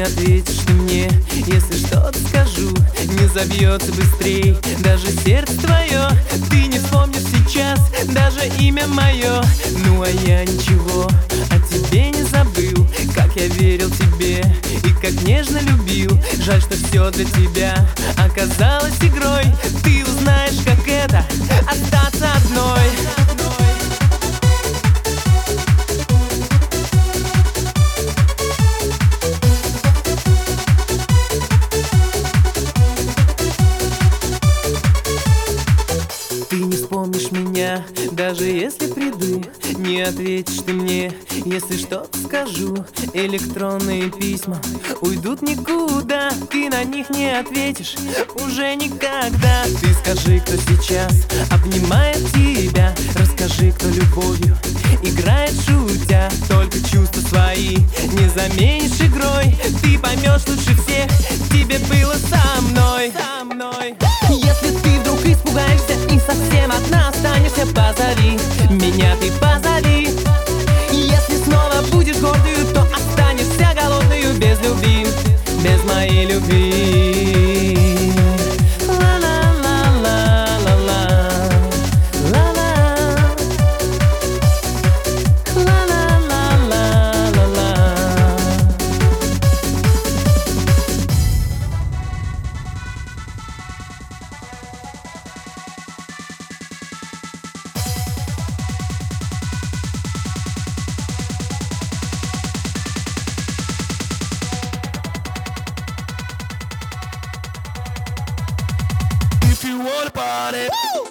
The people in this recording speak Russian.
Не ответишь ты мне, если что-то скажу. Не забьется быстрей даже сердце твое. Ты не вспомнишь сейчас даже имя мое. Ну а я ничего о тебе не забыл. Как я верил тебе и как нежно любил. Жаль, что все для тебя оказалось игрой. Ты узнаешь, как это остаться одной. Ты не вспомнишь меня, даже если приду. Не ответишь ты мне, если что-то скажу. Электронные письма уйдут никуда. Ты на них не ответишь уже никогда. Ты скажи, кто сейчас обнимает тебя. Расскажи, кто любовью играет шутя. Только чувства свои не заменишь игрой. Ты поймешь лучше всех, тебе было со мной. Если ты вдруг испугаешься и совсем одна останешься, позови меня, ты позови. Если снова будешь гордою, то останешься голодную без любви, без моей любви. If you wanna party.